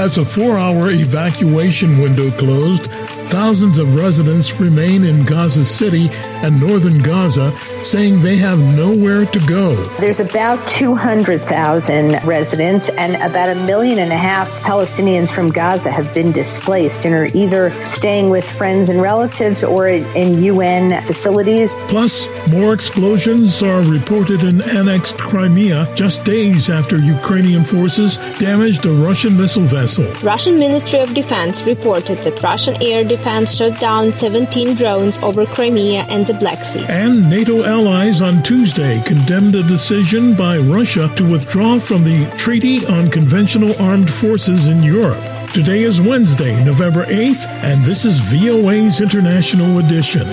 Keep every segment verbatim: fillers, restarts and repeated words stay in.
As a four-hour evacuation window closed, thousands of residents remain in Gaza City and northern Gaza, saying they have nowhere to go. There's about two hundred thousand residents, and about a million and a half Palestinians from Gaza have been displaced and are either staying with friends and relatives or in U N facilities. Plus, more explosions are reported in annexed Crimea just days after Ukrainian forces damaged a Russian missile vessel. Russian Ministry of Defense reported that Russian air defense shot down seventeen drones over Crimea and the Black Sea. And NATO allies on Tuesday condemned a decision by Russia to withdraw from the Treaty on Conventional Armed Forces in Europe. Today is Wednesday, November eighth, and this is V O A's International Edition.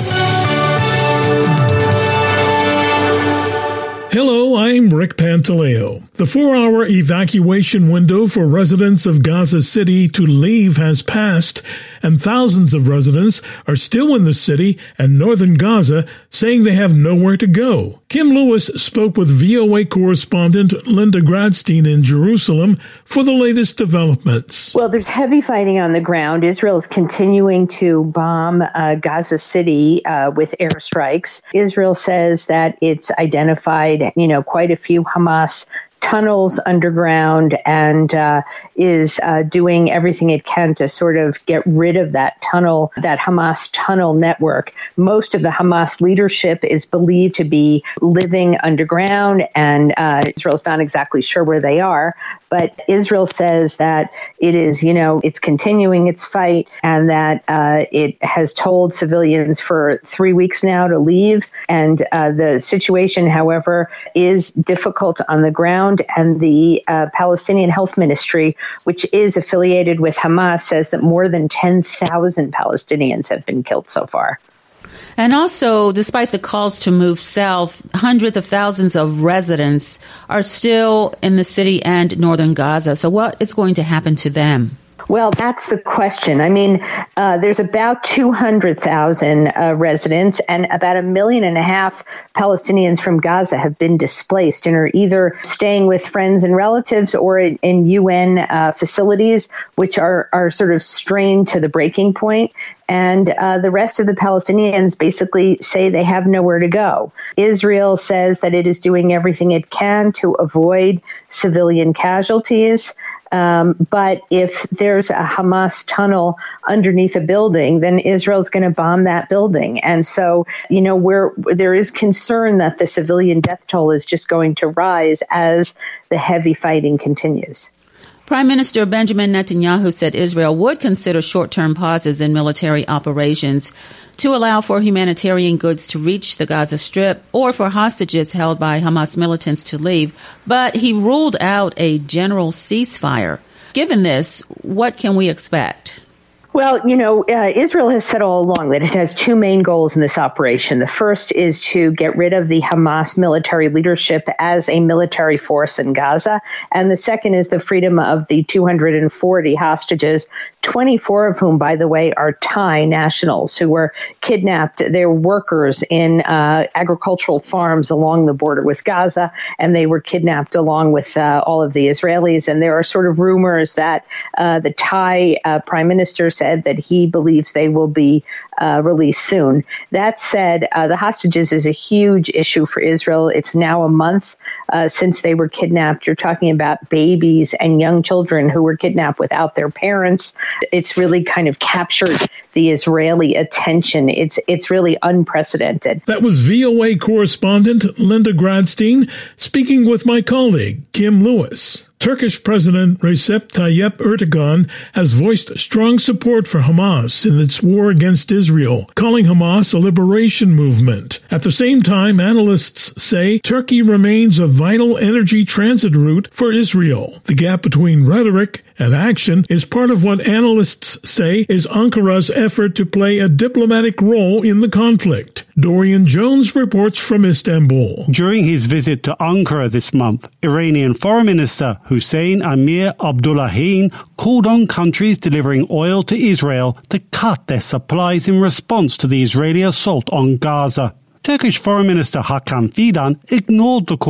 Hello, I'm Rick Pantaleo. The four-hour evacuation window for residents of Gaza City to leave has passed, and thousands of residents are still in the city and northern Gaza, saying they have nowhere to go. Kim Lewis spoke with V O A correspondent Linda Gradstein in Jerusalem for the latest developments. Well, there's heavy fighting on the ground. Israel is continuing to bomb uh, Gaza City uh, with airstrikes. Israel says that it's identified, you know, quite a few Hamas tunnels underground and uh, is uh, doing everything it can to sort of get rid of that tunnel, that Hamas tunnel network. Most of the Hamas leadership is believed to be living underground, and uh, Israel's not exactly sure where they are. But Israel says that it is, you know, it's continuing its fight, and that uh, it has told civilians for three weeks now to leave. And uh, the situation, however, is difficult on the ground. And the uh, Palestinian Health Ministry, which is affiliated with Hamas, says that more than ten thousand Palestinians have been killed so far. And also, despite the calls to move south, hundreds of thousands of residents are still in the city and northern Gaza. So what is going to happen to them? Well, that's the question. I mean, uh, there's about two hundred thousand uh, residents, and about a million and a half Palestinians from Gaza have been displaced and are either staying with friends and relatives or in, in U N uh, facilities, which are, are sort of strained to the breaking point. And uh, the rest of the Palestinians basically say they have nowhere to go. Israel says that it is doing everything it can to avoid civilian casualties. Um, but if there's a Hamas tunnel underneath a building, then Israel's going to bomb that building. And so, you know, where there is concern that the civilian death toll is just going to rise as the heavy fighting continues. Prime Minister Benjamin Netanyahu said Israel would consider short-term pauses in military operations to allow for humanitarian goods to reach the Gaza Strip or for hostages held by Hamas militants to leave, but he ruled out a general ceasefire. Given this, what can we expect? Well, you know, uh, Israel has said all along that it has two main goals in this operation. The first is to get rid of the Hamas military leadership as a military force in Gaza. And the second is the freedom of the two hundred forty hostages, twenty-four of whom, by the way, are Thai nationals who were kidnapped. They're workers in uh, agricultural farms along the border with Gaza, and they were kidnapped along with uh, all of the Israelis. And there are sort of rumors that uh, the Thai uh, prime minister said that he believes they will be uh, released soon. That said, uh, the hostages is a huge issue for Israel. It's now a month uh, since they were kidnapped. You're talking about babies and young children who were kidnapped without their parents. It's really kind of captured the Israeli attention. It's it's really unprecedented. That was V O A correspondent Linda Gradstein speaking with my colleague, Kim Lewis. Turkish President Recep Tayyip Erdogan has voiced strong support for Hamas in its war against Israel, calling Hamas a liberation movement. At the same time, analysts say Turkey remains a vital energy transit route for Israel. The gap between rhetoric and action is part of what analysts say is Ankara's effort to play a diplomatic role in the conflict. Dorian Jones reports from Istanbul. During his visit to Ankara this month, Iranian Foreign Minister Hussein Amir Abdullahian called on countries delivering oil to Israel to cut their supplies in response to the Israeli assault on Gaza. Turkish Foreign Minister Hakan Fidan ignored the call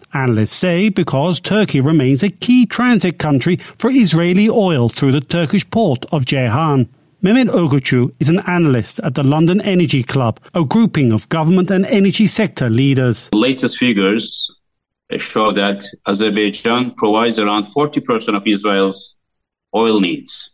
Analysts say because Turkey remains a key transit country for Israeli oil through the Turkish port of Ceyhan. Mehmet Ogucu is an analyst at the London Energy Club, a grouping of government and energy sector leaders. The latest figures show that Azerbaijan provides around forty percent of Israel's oil needs.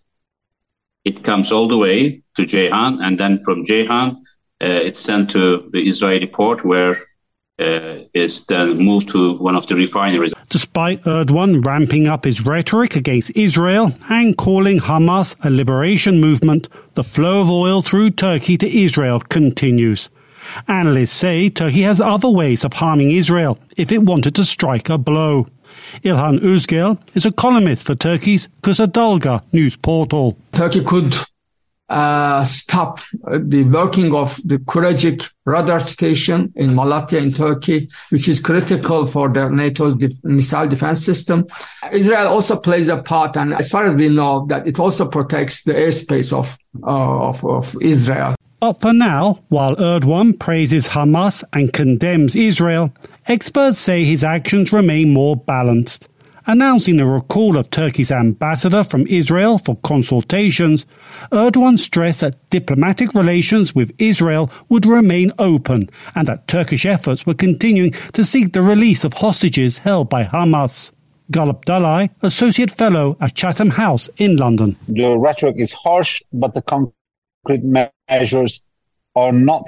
It comes all the way to Ceyhan, and then from Ceyhan, uh, it's sent to the Israeli port where Uh, is then moved to one of the refineries. Despite Erdogan ramping up his rhetoric against Israel and calling Hamas a liberation movement, the flow of oil through Turkey to Israel continues. Analysts say Turkey has other ways of harming Israel if it wanted to strike a blow. İlhan Özgel is a columnist for Turkey's Kısa Dalga news portal. Turkey could Uh, stop uh, the working of the Kurecik radar station in Malatya in Turkey, which is critical for the NATO's def- missile defense system. Israel also plays a part, and as far as we know, that it also protects the airspace of, uh, of, of Israel. But for now, while Erdogan praises Hamas and condemns Israel, experts say his actions remain more balanced. Announcing the recall of Turkey's ambassador from Israel for consultations, Erdogan stressed that diplomatic relations with Israel would remain open and that Turkish efforts were continuing to seek the release of hostages held by Hamas. Galip Dalay, Associate Fellow at Chatham House in London. The rhetoric is harsh, but the concrete measures are not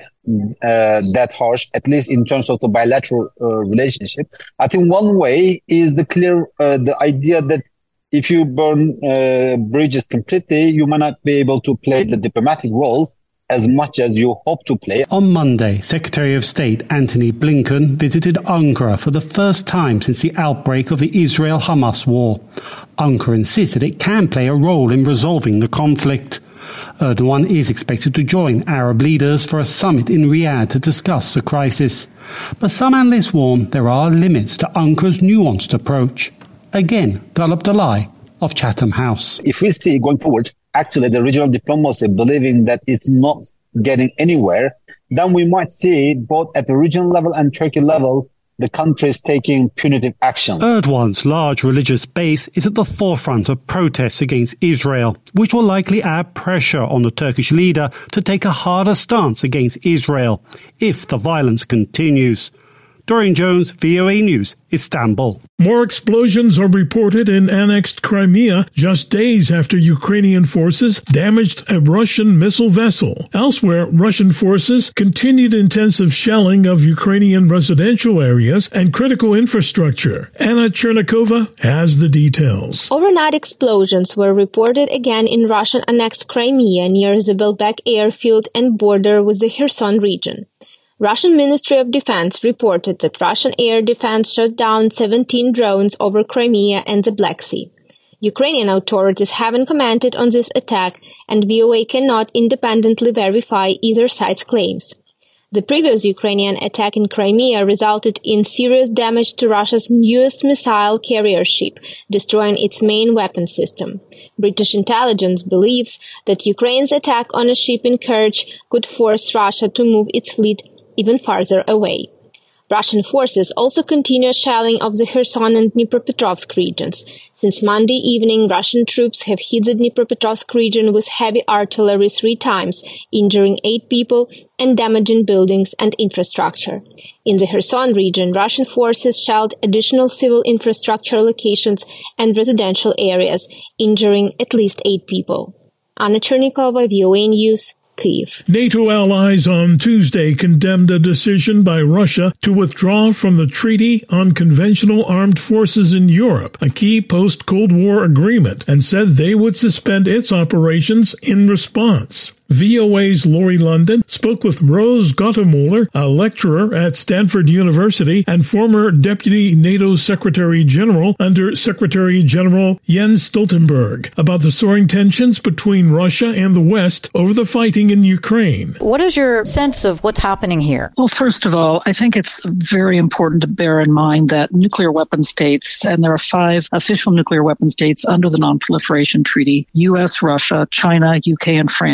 uh, that harsh, at least in terms of the bilateral uh, relationship. I think one way is the clear, uh, the idea that if you burn uh, bridges completely, you might not be able to play the diplomatic role as much as you hope to play. On Monday, Secretary of State Antony Blinken visited Ankara for the first time since the outbreak of the Israel-Hamas war. Ankara insisted it can play a role in resolving the conflict. Erdogan is expected to join Arab leaders for a summit in Riyadh to discuss the crisis. But some analysts warn there are limits to Ankara's nuanced approach. Again, Galip Dalay of Chatham House. If we see going forward, actually the regional diplomacy believing that it's not getting anywhere, then we might see both at the regional level and Turkey level the countries taking punitive action. Erdogan's large religious base is at the forefront of protests against Israel, which will likely add pressure on the Turkish leader to take a harder stance against Israel if the violence continues. Dorian Jones, V O A News, Istanbul. More explosions are reported in annexed Crimea just days after Ukrainian forces damaged a Russian missile vessel. Elsewhere, Russian forces continued intensive shelling of Ukrainian residential areas and critical infrastructure. Anna Chernikova has the details. Overnight explosions were reported again in Russian-annexed Crimea near Zabelbek airfield and border with the Kherson region. Russian Ministry of Defense reported that Russian air defense shot down seventeen drones over Crimea and the Black Sea. Ukrainian authorities haven't commented on this attack, and V O A cannot independently verify either side's claims. The previous Ukrainian attack in Crimea resulted in serious damage to Russia's newest missile carrier ship, destroying its main weapon system. British intelligence believes that Ukraine's attack on a ship in Kerch could force Russia to move its fleet even farther away. Russian forces also continue shelling of the Kherson and Dnipropetrovsk regions. Since Monday evening, Russian troops have hit the Dnipropetrovsk region with heavy artillery three times, injuring eight people and damaging buildings and infrastructure. In the Kherson region, Russian forces shelled additional civil infrastructure locations and residential areas, injuring at least eight people. Anna Chernikova, V O A News, Kyiv. NATO allies on Tuesday condemned a decision by Russia to withdraw from the Treaty on Conventional Armed Forces in Europe, a key post-Cold War agreement, and said they would suspend its operations in response. V O A's Laurie London spoke with Rose Gottemoeller, a lecturer at Stanford University and former Deputy NATO Secretary General under Secretary General Jens Stoltenberg, about the soaring tensions between Russia and the West over the fighting in Ukraine. What is your sense of what's happening here? Well, first of all, I think it's very important to bear in mind that nuclear weapon states, and there are five official nuclear weapon states under the Non-Proliferation Treaty, U S, Russia, China, U K, and France. So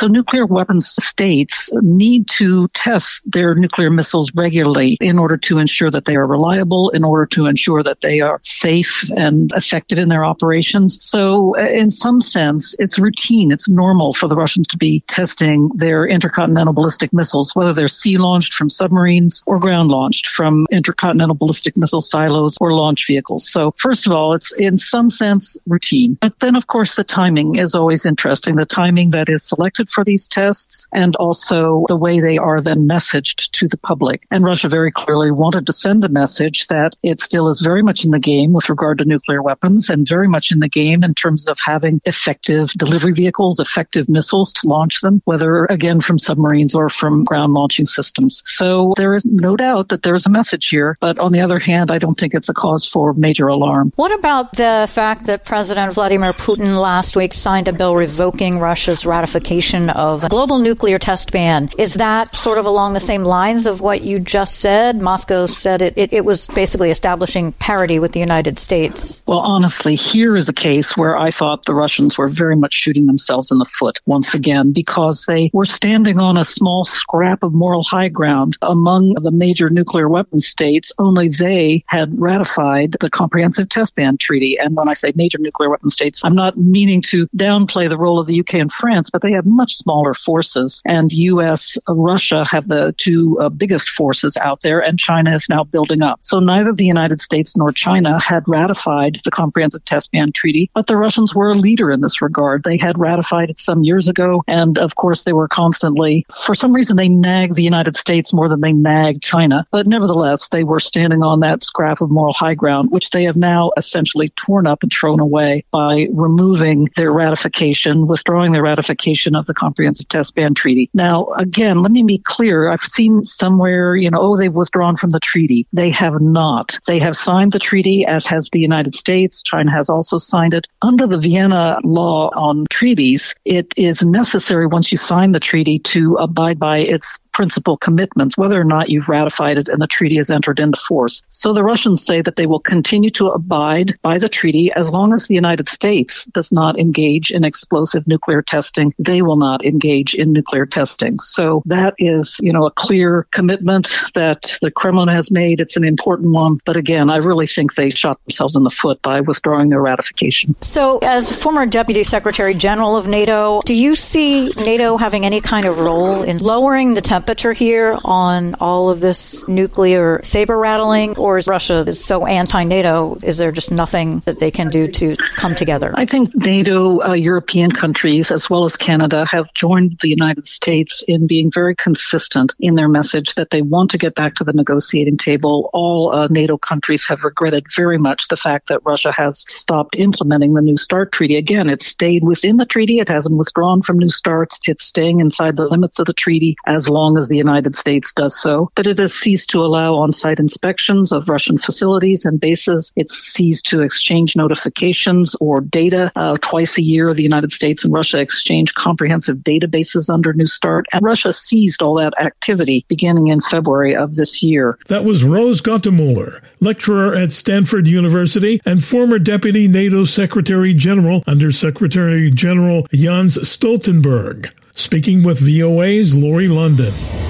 So nuclear weapons states need to test their nuclear missiles regularly in order to ensure that they are reliable, in order to ensure that they are safe and effective in their operations. So in some sense, it's routine. It's normal for the Russians to be testing their intercontinental ballistic missiles, whether they're sea-launched from submarines or ground-launched from intercontinental ballistic missile silos or launch vehicles. So first of all, it's in some sense routine. But then, of course, the timing is always interesting. The timing that is selected for these tests and also the way they are then messaged to the public. And Russia very clearly wanted to send a message that it still is very much in the game with regard to nuclear weapons and very much in the game in terms of having effective delivery vehicles, effective missiles to launch them, whether, again, from submarines or from ground launching systems. So there is no doubt that there's a message here. But on the other hand, I don't think it's a cause for major alarm. What about the fact that President Vladimir Putin last week signed a bill revoking Russia's ratification of a global nuclear test ban? Is that sort of along the same lines of what you just said? Moscow said it, it, it was basically establishing parity with the United States. Well, honestly, here is a case where I thought the Russians were very much shooting themselves in the foot once again, because they were standing on a small scrap of moral high ground among the major nuclear weapon states. Only they had ratified the Comprehensive Test Ban Treaty. And when I say major nuclear weapon states, I'm not meaning to downplay the role of the U K and France, but they have much smaller forces. And U S, Russia have the two uh, biggest forces out there, and China is now building up. So neither the United States nor China had ratified the Comprehensive Test Ban Treaty, but the Russians were a leader in this regard. They had ratified it some years ago, and of course they were constantly, for some reason, they nagged the United States more than they nagged China. But nevertheless, they were standing on that scrap of moral high ground, which they have now essentially torn up and thrown away by removing their ratification, withdrawing their ratification of the Comprehensive Test Ban Treaty. Now, again, let me be clear. I've seen somewhere, you know, oh, they've withdrawn from the treaty. They have not. They have signed the treaty, as has the United States. China has also signed it. Under the Vienna law on treaties, it is necessary once you sign the treaty to abide by its principal commitments, whether or not you've ratified it and the treaty has entered into force. So the Russians say that they will continue to abide by the treaty as long as the United States does not engage in explosive nuclear testing. They will not engage in nuclear testing. So that is, you know, a clear commitment that the Kremlin has made. It's an important one. But again, I really think they shot themselves in the foot by withdrawing their ratification. So as former Deputy Secretary General of NATO, do you see NATO having any kind of role in lowering the temperature temperature here on all of this nuclear saber rattling, or is Russia is so anti-NATO, is there just nothing that they can do to come together? I think NATO, uh, European countries, as well as Canada, have joined the United States in being very consistent in their message that they want to get back to the negotiating table. All uh, NATO countries have regretted very much the fact that Russia has stopped implementing the New START treaty. Again, it's stayed within the treaty. It hasn't withdrawn from New START. It's staying inside the limits of the treaty as long as the United States does so. But it has ceased to allow on-site inspections of Russian facilities and bases. It's ceased to exchange notifications or data. Uh, twice a year, the United States and Russia exchange comprehensive databases under New START. And Russia seized all that activity beginning in February of this year. That was Rose Gottemoeller, lecturer at Stanford University and former Deputy NATO Secretary General under Secretary General Jens Stoltenberg, speaking with V O A's Lori London.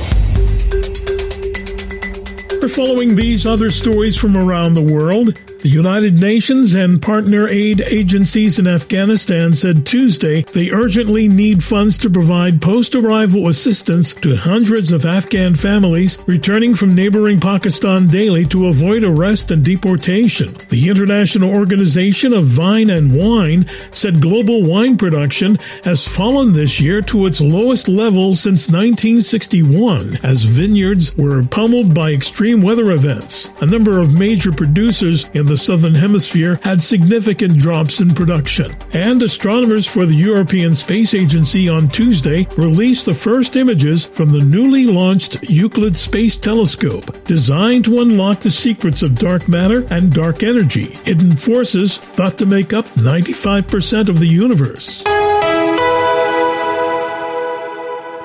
We're following these other stories from around the world. The United Nations and partner aid agencies in Afghanistan said Tuesday they urgently need funds to provide post-arrival assistance to hundreds of Afghan families returning from neighboring Pakistan daily to avoid arrest and deportation. The International Organization of Vine and Wine said global wine production has fallen this year to its lowest level since nineteen sixty-one, as vineyards were pummeled by extreme weather events. A number of major producers in the Southern Hemisphere had significant drops in production. And astronomers for the European Space Agency on Tuesday released the first images from the newly launched Euclid Space Telescope, designed to unlock the secrets of dark matter and dark energy, hidden forces thought to make up ninety-five percent of the universe.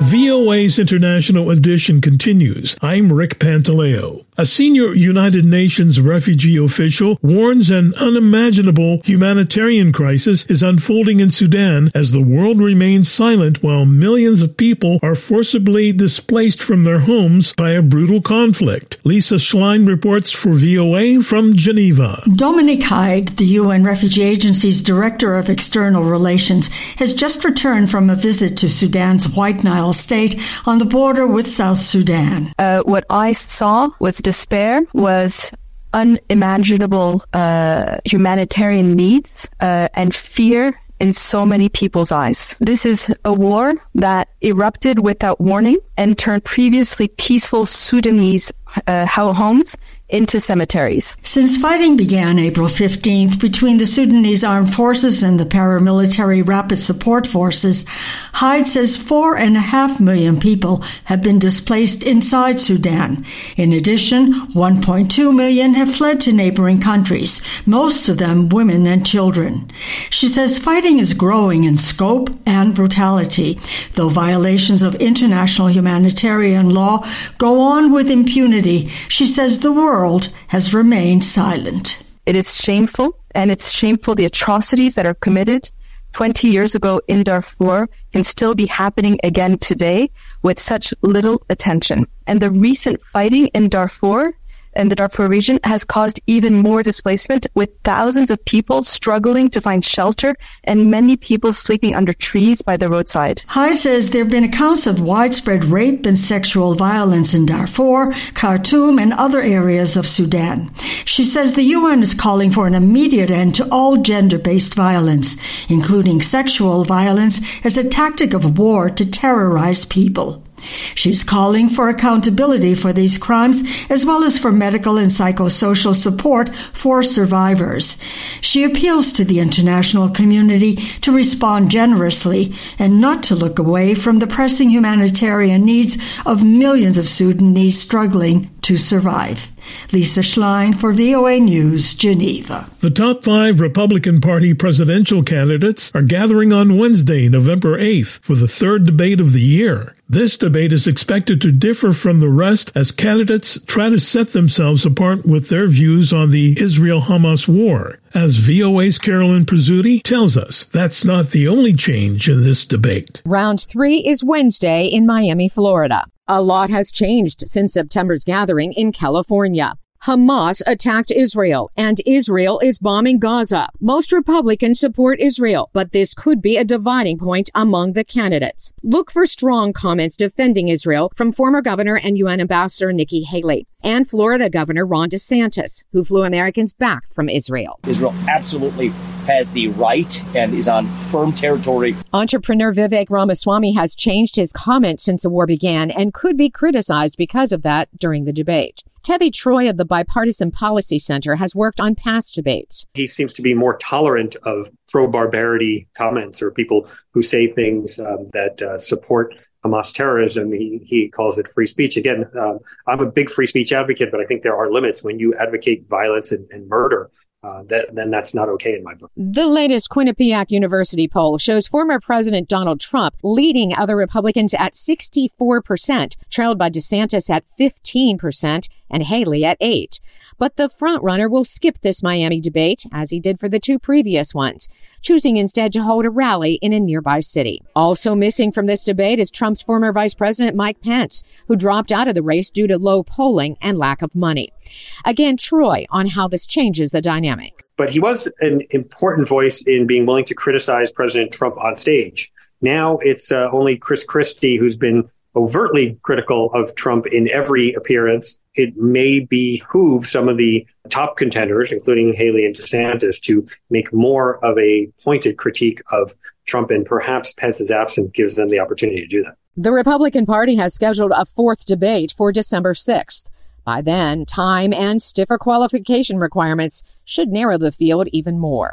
V O A's International Edition continues. I'm Rick Pantaleo. A senior United Nations refugee official warns an unimaginable humanitarian crisis is unfolding in Sudan as the world remains silent while millions of people are forcibly displaced from their homes by a brutal conflict. Lisa Schlein reports for V O A from Geneva. Dominic Hyde, the U N Refugee Agency's Director of External Relations, has just returned from a visit to Sudan's White Nile state on the border with South Sudan. Uh, what I saw was despair, was unimaginable uh, humanitarian needs uh, and fear in so many people's eyes. This is a war that erupted without warning and turned previously peaceful Sudanese uh, homes into cemeteries. Since fighting began April fifteenth between the Sudanese Armed Forces and the paramilitary Rapid Support Forces, Hyde says four and a half million people have been displaced inside Sudan. In addition, one point two million have fled to neighboring countries, most of them women and children. She says fighting is growing in scope and brutality, though violations of international humanitarian law go on with impunity. She says the world has remained silent. It is shameful, and it's shameful the atrocities that are committed twenty years ago in Darfur can still be happening again today with such little attention. And the recent fighting in Darfur and the Darfur region has caused even more displacement, with thousands of people struggling to find shelter and many people sleeping under trees by the roadside. Hyde says there have been accounts of widespread rape and sexual violence in Darfur, Khartoum, and other areas of Sudan. She says the U N is calling for an immediate end to all gender-based violence, including sexual violence, as a tactic of war to terrorize people. She's calling for accountability for these crimes, as well as for medical and psychosocial support for survivors. She appeals to the international community to respond generously and not to look away from the pressing humanitarian needs of millions of Sudanese struggling to survive. Lisa Schlein for V O A News, Geneva. The top five Republican Party presidential candidates are gathering on Wednesday, November eighth, for the third debate of the year. This debate is expected to differ from the rest as candidates try to set themselves apart with their views on the Israel-Hamas war. As V O A's Carolyn Pizzuti tells us, that's not the only change in this debate. Round three is Wednesday in Miami, Florida. A lot has changed since September's gathering in California. Hamas attacked Israel, and Israel is bombing Gaza. Most Republicans support Israel, but this could be a dividing point among the candidates. Look for strong comments defending Israel from former Governor and U N Ambassador Nikki Haley and Florida Governor Ron DeSantis, who flew Americans back from Israel. Israel absolutely has the right and is on firm territory. Entrepreneur Vivek Ramaswamy has changed his comments since the war began and could be criticized because of that during the debate. Tevi Troy of the Bipartisan Policy Center has worked on past debates. He seems to be more tolerant of pro-barbarity comments or people who say things um, that uh, support Hamas terrorism. He, he calls it free speech. Again, um, I'm a big free speech advocate, but I think there are limits when you advocate violence and, and murder. Uh, that, then that's not okay in my book. The latest Quinnipiac University poll shows former President Donald Trump leading other Republicans at sixty-four percent, trailed by DeSantis at fifteen percent and Haley at eight percent. But the frontrunner will skip this Miami debate, as he did for the two previous ones, choosing instead to hold a rally in a nearby city. Also missing from this debate is Trump's former Vice President Mike Pence, who dropped out of the race due to low polling and lack of money. Again, Troy on how this changes the dynamic. But he was an important voice in being willing to criticize President Trump on stage. Now it's uh, only Chris Christie who's been overtly critical of Trump in every appearance. It may behoove some of the top contenders, including Haley and DeSantis, to make more of a pointed critique of Trump, and perhaps Pence's absence gives them the opportunity to do that. The Republican Party has scheduled a fourth debate for December sixth. By then, time and stiffer qualification requirements should narrow the field even more.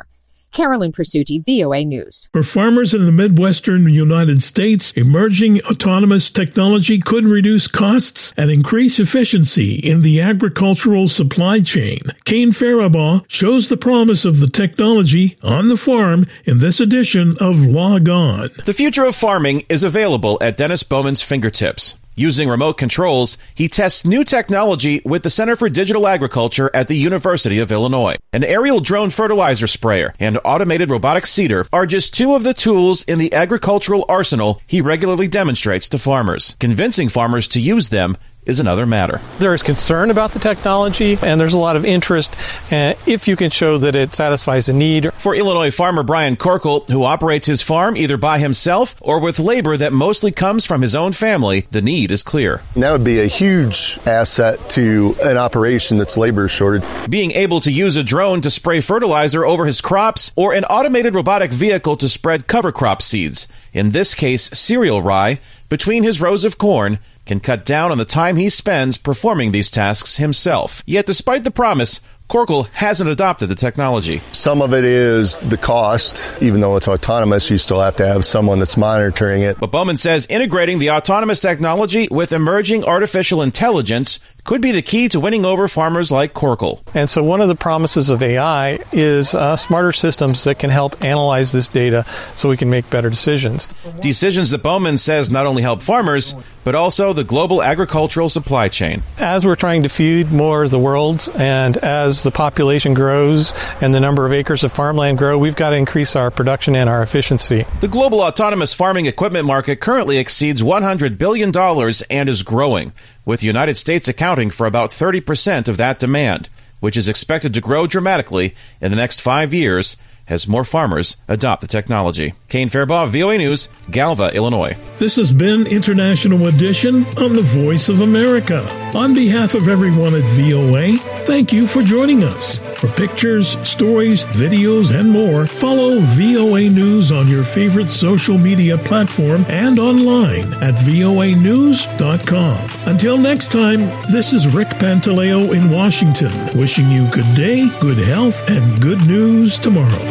Carolyn Presutti, V O A News. For farmers in the Midwestern United States, emerging autonomous technology could reduce costs and increase efficiency in the agricultural supply chain. Kane Faribaugh shows the promise of the technology on the farm in this edition of Log On. The future of farming is available at Dennis Bowman's fingertips. Using remote controls, he tests new technology with the Center for Digital Agriculture at the University of Illinois. An aerial drone fertilizer sprayer and automated robotic seeder are just two of the tools in the agricultural arsenal he regularly demonstrates to farmers. Convincing farmers to use them is another matter. There is concern about the technology, and there's a lot of interest uh, if you can show that it satisfies a need. For Illinois farmer Brian Corkle, who operates his farm either by himself or with labor that mostly comes from his own family, the need is clear. And that would be a huge asset to an operation that's labor shorted. Being able to use a drone to spray fertilizer over his crops or an automated robotic vehicle to spread cover crop seeds, in this case cereal rye, between his rows of corn, can cut down on the time he spends performing these tasks himself. Yet despite the promise, Corkle hasn't adopted the technology. Some of it is the cost. Even though it's autonomous, you still have to have someone that's monitoring it. But Bowman says integrating the autonomous technology with emerging artificial intelligence could be the key to winning over farmers like Corkle. And so one of the promises of A I is uh, smarter systems that can help analyze this data so we can make better decisions. Decisions that Bowman says not only help farmers, but also the global agricultural supply chain. As we're trying to feed more of the world, and as the population grows and the number of acres of farmland grow, we've got to increase our production and our efficiency. The global autonomous farming equipment market currently exceeds one hundred billion dollars and is growing, with the United States accounting for about thirty percent of that demand, which is expected to grow dramatically in the next five years as more farmers adopt the technology. Kane Faribaugh, V O A News, Galva, Illinois. This has been International Edition on the Voice of America. On behalf of everyone at V O A, thank you for joining us. For pictures, stories, videos, and more, follow V O A News on your favorite social media platform and online at V O A news dot com. Until next time, this is Rick Pantaleo in Washington, wishing you good day, good health, and good news tomorrow.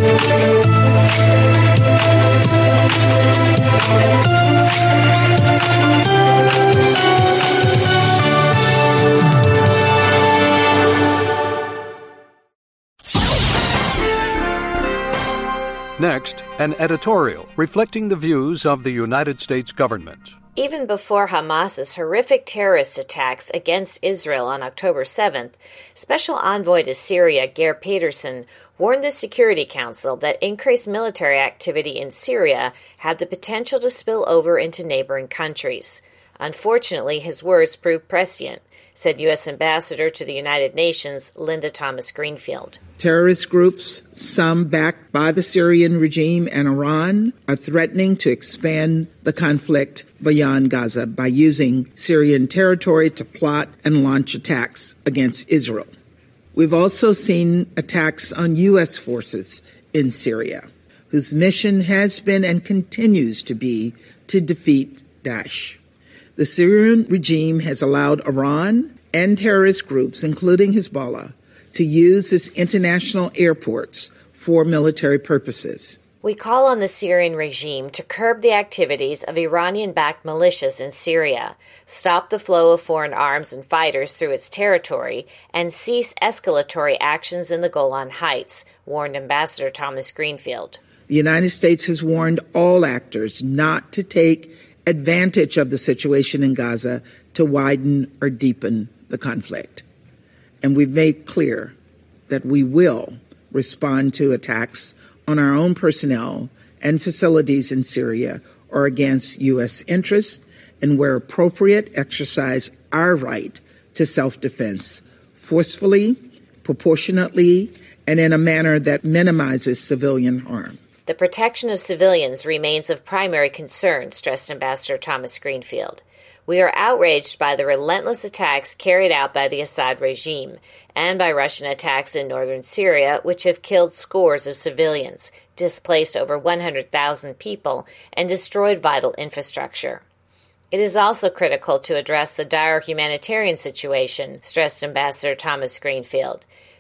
Next, an editorial reflecting the views of the United States government. Even before Hamas's horrific terrorist attacks against Israel on October seventh, Special Envoy to Syria Geir Pedersen warned the Security Council that increased military activity in Syria had the potential to spill over into neighboring countries. Unfortunately, his words proved prescient, said U S Ambassador to the United Nations Linda Thomas-Greenfield. Terrorist groups, some backed by the Syrian regime and Iran, are threatening to expand the conflict beyond Gaza by using Syrian territory to plot and launch attacks against Israel. We've also seen attacks on U S forces in Syria, whose mission has been and continues to be to defeat Daesh. The Syrian regime has allowed Iran and terrorist groups, including Hezbollah, to use its international airports for military purposes. We call on the Syrian regime to curb the activities of Iranian-backed militias in Syria, stop the flow of foreign arms and fighters through its territory, and cease escalatory actions in the Golan Heights, warned Ambassador Thomas Greenfield. The United States has warned all actors not to take advantage of the situation in Gaza to widen or deepen the conflict. And we've made clear that we will respond to attacks on our own personnel and facilities in Syria or against U S interests, and where appropriate, exercise our right to self-defense forcefully, proportionately, and in a manner that minimizes civilian harm. The protection of civilians remains of primary concern, stressed Ambassador Thomas Greenfield. We are outraged by the relentless attacks carried out by the Assad regime and by Russian attacks in northern Syria, which have killed scores of civilians, displaced over one hundred thousand people, and destroyed vital infrastructure. It is also critical to address the dire humanitarian situation, stressed Ambassador Thomas Greenfield.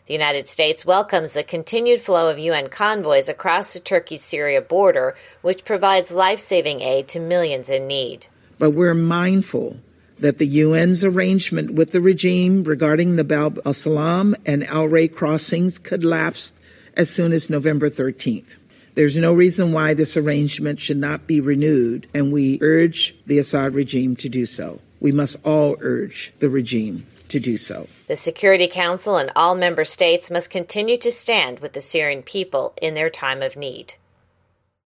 The United States welcomes the continued flow of U N convoys across the Turkey-Syria border, which provides life-saving aid to millions in need. But we're mindful that the U N's arrangement with the regime regarding the Bab al-Salam and Al-Ray crossings could lapse as soon as November thirteenth. There's no reason why this arrangement should not be renewed, and we urge the Assad regime to do so. We must all urge the regime to do so. The Security Council and all member states must continue to stand with the Syrian people in their time of need.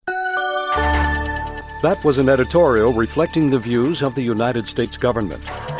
That was an editorial reflecting the views of the United States government.